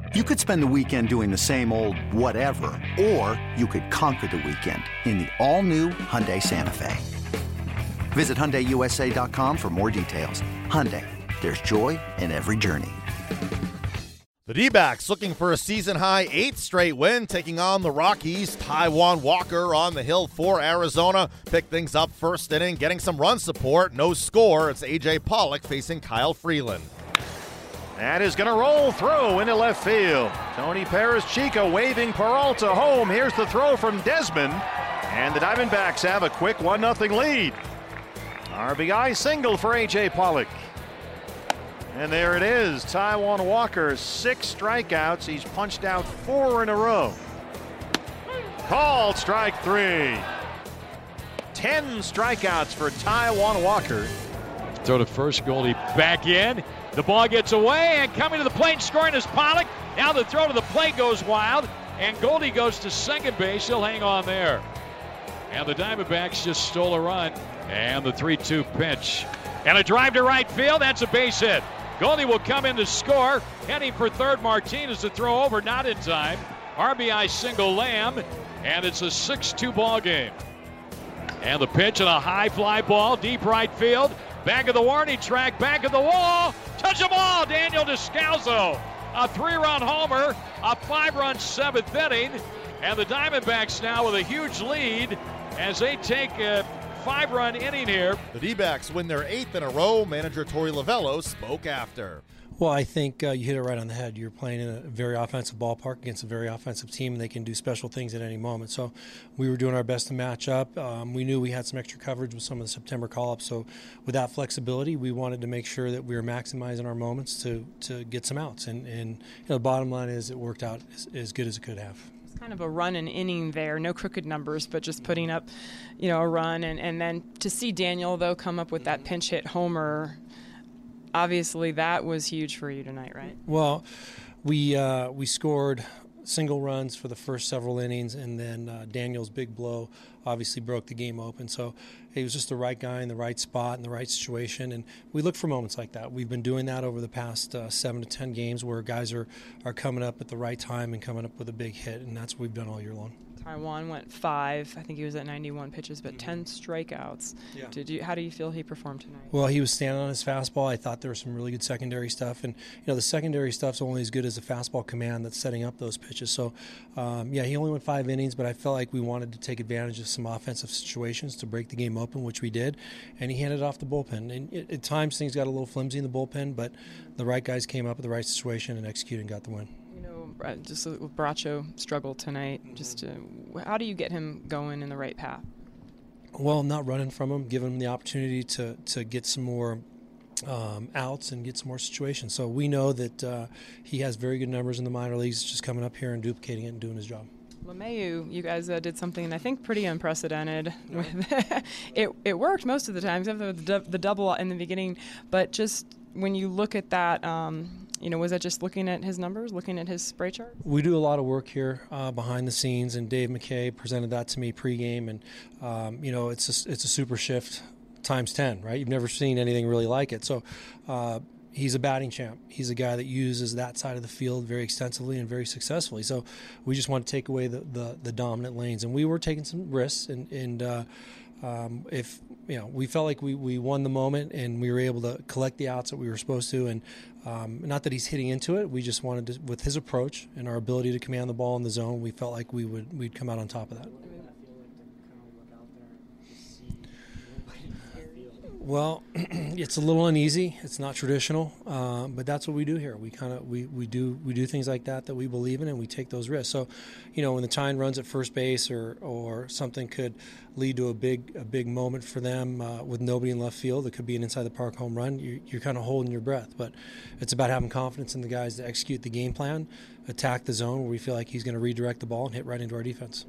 You could spend the weekend doing the same old whatever, or you could conquer the weekend in the all-new Hyundai Santa Fe. Visit HyundaiUSA.com for more details. Hyundai, there's joy in every journey. The D-backs looking for a season-high 8th straight win, taking on the Rockies. Taijuan Walker on the hill for Arizona. Picked things up first inning, getting some run support. No score. It's A.J. Pollock facing Kyle Freeland. That is going to roll through into left field. Tony Perez-Chico waving Peralta home. Here's the throw from Desmond. And the Diamondbacks have a quick 1-0 lead. RBI single for A.J. Pollock. And there it is. Taijuan Walker, 6 strikeouts. He's punched out 4 in a row. Called strike 3. 10 strikeouts for Taijuan Walker. Throw to first, Goldie back in. The ball gets away, and coming to the plate, scoring is Pollock. Now the throw to the plate goes wild, and Goldie goes to second base. He'll hang on there. And the Diamondbacks just stole a run. And the 3-2 pitch. And a drive to right field. That's a base hit. Goldie will come in to score. Heading for third, Martinez to throw over, not in time. RBI single Lamb, and it's a 6-2 ball game. And the pitch and a high fly ball, deep right field. Back of the warning track, back of the wall. Touch them all, Daniel Descalso. A 3-run homer, a 5-run 7th inning. And the Diamondbacks now with a huge lead as they take a 5-run inning here. The D-backs win their 8th in a row. Manager Torey Lovullo spoke after. Well, I think you hit it right on the head. You're playing in a very offensive ballpark against a very offensive team, and they can do special things at any moment. So we were doing our best to match up. We knew we had some extra coverage with some of the September call-ups. So with that flexibility, we wanted to make sure that we were maximizing our moments to get some outs. And the bottom line is it worked out as good as it could have. Kind of a run and inning there, no crooked numbers, but just putting up, a run. And then to see Daniel, though, come up with that pinch hit homer, obviously that was huge for you tonight, right? Well, we scored single runs for the first several innings, and then Daniel's big blow obviously broke the game open. So he was just the right guy in the right spot in the right situation, and we look for moments like that. We've been doing that over the past 7 to 10 games where guys are coming up at the right time and coming up with a big hit, and that's what we've done all year long. Taijuan went 5. I think he was at 91 pitches, but 10 strikeouts. Yeah. How do you feel he performed tonight? Well, he was standing on his fastball. I thought there was some really good secondary stuff. And, the secondary stuff's only as good as the fastball command that's setting up those pitches. So, he only went 5 innings, but I felt like we wanted to take advantage of some offensive situations to break the game open, which we did. And he handed it off the bullpen. And at times things got a little flimsy in the bullpen, but the right guys came up at the right situation and executed and got the win. Just Bracho struggled tonight. Just how do you get him going in the right path? Well, not running from him, giving him the opportunity to get some more outs and get some more situations. So we know that he has very good numbers in the minor leagues. Just coming up here and duplicating it and doing his job. LeMahieu, you guys did something I think pretty unprecedented. It worked most of the time, except for the double in the beginning. But just when you look at that. Was that just looking at his numbers, looking at his spray chart? We do a lot of work here behind the scenes, and Dave McKay presented that to me pregame, and it's a super shift times 10, right? You've never seen anything really like it. So he's a batting champ. He's a guy that uses that side of the field very extensively and very successfully. So we just want to take away the dominant lanes, and we were taking some risks, and if we felt like we won the moment and we were able to collect the outs that we were supposed to, and not that he's hitting into it, we just wanted to, with his approach and our ability to command the ball in the zone, we felt like we'd come out on top of that. Well, it's a little uneasy. It's not traditional, but that's what we do here. We do things like that we believe in, and we take those risks. So, when the tying runs at first base or something could lead to a big moment for them with nobody in left field, it could be an inside the park home run. You're kind of holding your breath, but it's about having confidence in the guys to execute the game plan, attack the zone where we feel like he's going to redirect the ball and hit right into our defense.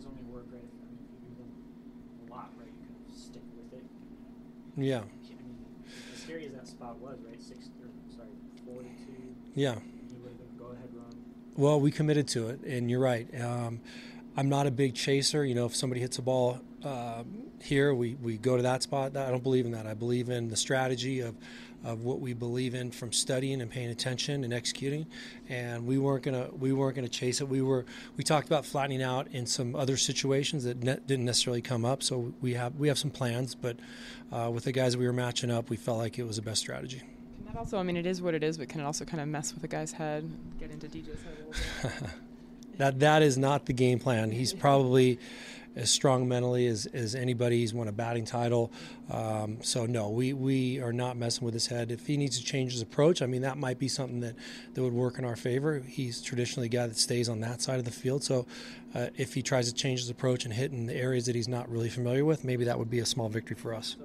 Yeah. As scary as that spot was, right? 42. Yeah. You would have been go ahead run. Well, we committed to it, and you're right. I'm not a big chaser. If somebody hits a ball here, we go to that spot. I don't believe in that. I believe in the strategy of what we believe in from studying and paying attention and executing. And we weren't gonna chase it. We talked about flattening out in some other situations that didn't necessarily come up. So we have some plans, but with the guys that we were matching up, we felt like it was the best strategy. Can that also, it is what it is, but can it also kind of mess with a guy's head, get into DJ's head a little bit? That is not the game plan. He's probably as strong mentally as anybody. He's won a batting title. So, no, we are not messing with his head. If he needs to change his approach, that might be something that would work in our favor. He's traditionally a guy that stays on that side of the field. So if he tries to change his approach and hit in the areas that he's not really familiar with, maybe that would be a small victory for us.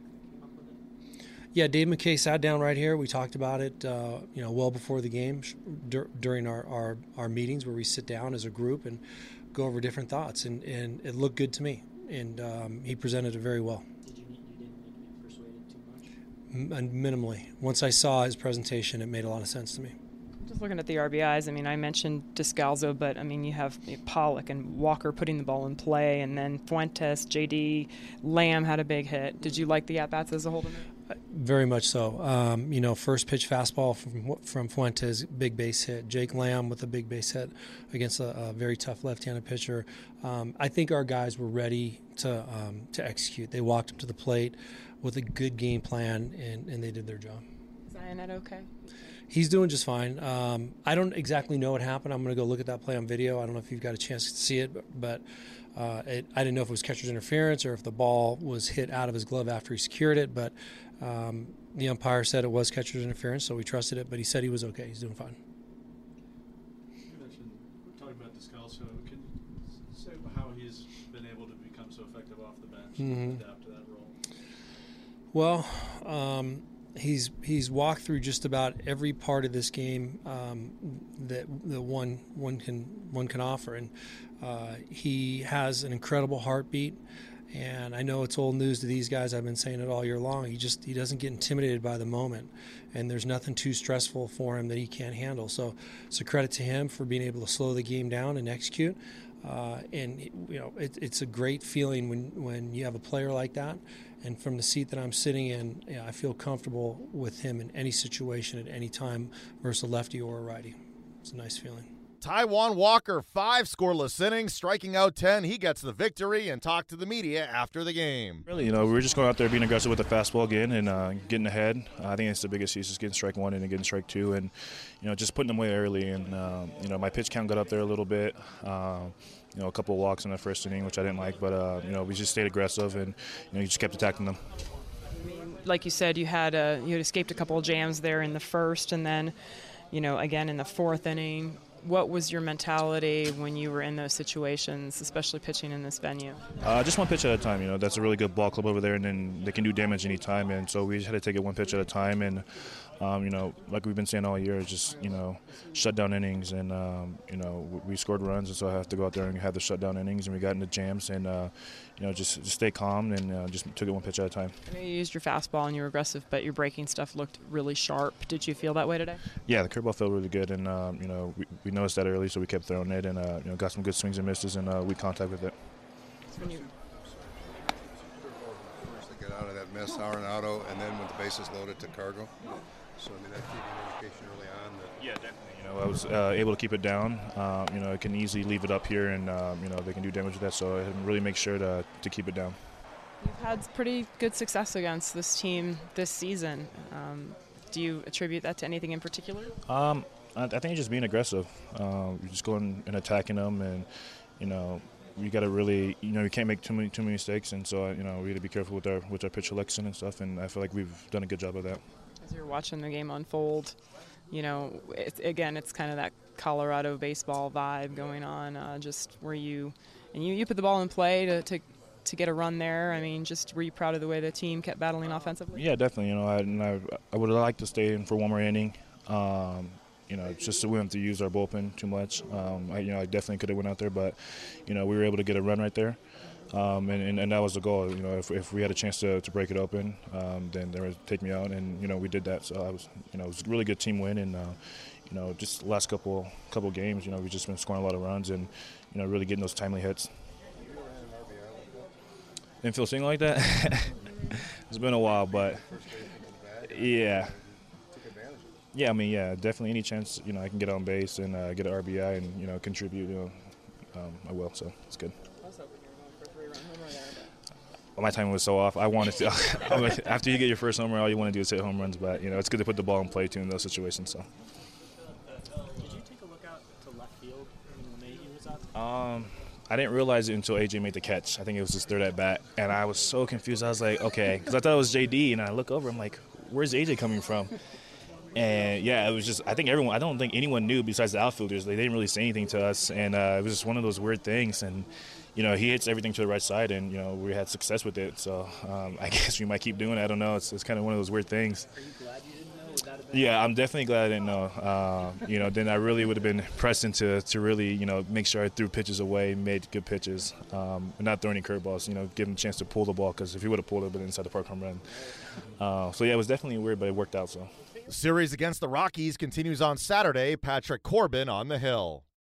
Yeah, Dave McKay sat down right here. We talked about it, well before the game during our meetings where we sit down as a group and go over different thoughts, and it looked good to me, and he presented it very well. You didn't get persuaded too much? Minimally. Once I saw his presentation, it made a lot of sense to me. Just looking at the RBIs, I mentioned Descalzo, but you have Pollock and Walker putting the ball in play, and then Fuentes, JD, Lamb had a big hit. Did you like the at-bats as a whole? Very much so. First pitch fastball from Fuentes, big base hit. Jake Lamb with a big base hit against a very tough left-handed pitcher. I think our guys were ready to execute. They walked up to the plate with a good game plan, and they did their job. Is Ionnet okay? He's doing just fine. I don't exactly know what happened. I'm going to go look at that play on video. I don't know if you've got a chance to see it, but I didn't know if it was catcher's interference or if the ball was hit out of his glove after he secured it, but the umpire said it was catcher's interference, so we trusted it, but he said he was okay. He's doing fine. You mentioned, talking about Descalzo, can you say how he's been able to become so effective off the bench and adapt to that role? Well, he's walked through just about every part of this game that one can offer, and he has an incredible heartbeat. And I know it's old news to these guys. I've been saying it all year long. He doesn't get intimidated by the moment, and there's nothing too stressful for him that he can't handle. So it's a credit to him for being able to slow the game down and execute. It's a great feeling when you have a player like that. And from the seat that I'm sitting in, I feel comfortable with him in any situation at any time versus a lefty or a righty. It's a nice feeling. Taijuan Walker, 5 scoreless innings, striking out 10. He gets the victory and talked to the media after the game. Really, we were just going out there being aggressive with the fastball again and getting ahead. I think it's the biggest piece is getting strike 1 and then getting strike 2 and, just putting them away early. And, my pitch count got up there a little bit. A couple of walks in the first inning, which I didn't like, but, we just stayed aggressive and, you just kept attacking them. Like you said, you had escaped a couple of jams there in the first and then, again in the fourth inning. What was your mentality when you were in those situations, especially pitching in this venue? Just one pitch at a time. That's a really good ball club over there, and then they can do damage anytime. And so we just had to take it one pitch at a time. And, like we've been saying all year, just, shut down innings. And, we scored runs, and so I have to go out there and have the shutdown innings. And we got into jams and, just stay calm and just took it one pitch at a time. I know you used your fastball and you were aggressive, but your breaking stuff looked really sharp. Did you feel that way today? Yeah, the curveball felt really good. And, we noticed that early, so we kept throwing it and, got some good swings and misses and weak contact with it. First to get out of that miss, Arenado, and then with the bases loaded to Cargo. So, that gave you an indication early on that. Yeah, definitely. I was able to keep it down. I can easily leave it up here, and they can do damage with that. So I really make sure to keep it down. You've had pretty good success against this team this season. Do you attribute that to anything in particular? I think just being aggressive, just going and attacking them, and we got to really, we can't make too many mistakes, and so we got to be careful with our pitch selection and stuff. And I feel like we've done a good job of that. As you're watching the game unfold, it's kind of that Colorado baseball vibe going on, just where you put the ball in play to get a run there. Were you proud of the way the team kept battling offensively? Yeah, definitely. I would have liked to stay in for one more inning. Just so we don't have to use our bullpen too much. I definitely could have went out there, but we were able to get a run right there. And that was the goal. If we had a chance to break it open, then they would take me out, and we did that. So it was a really good team win, and just the last couple games, we've just been scoring a lot of runs and, really getting those timely hits. Didn't feel swing like that. It's been a while, but yeah. Yeah, I mean, yeah, definitely any chance, I can get on base and get an RBI and, contribute, I will, so it's good. I was hoping you were going for a 3-run homer there. My timing was so off. I wanted to. After you get your first home run, all you want to do is hit home runs, but, it's good to put the ball in play, too, in those situations, so. Did you take a look out to left field when LeMahieu was out? I didn't realize it until AJ made the catch. I think it was his third at bat, and I was so confused. I was like, okay, because I thought it was JD, and I look over, I'm like, where's AJ coming from? And yeah, it was just, I don't think anyone knew besides the outfielders. They didn't really say anything to us, and it was just one of those weird things. And he hits everything to the right side, and we had success with it. So I guess we might keep doing it. I don't know. It's kind of one of those weird things. Are you glad you didn't know? Would that have been Yeah, I'm definitely glad I didn't know. Then I really would have been pressing to really make sure I threw pitches away, made good pitches, and not throw any curveballs. Give him a chance to pull the ball, because if he would have pulled it, it would have been inside the park home run. So yeah, it was definitely weird, but it worked out. So. The series against the Rockies continues on Saturday. Patrick Corbin on the hill.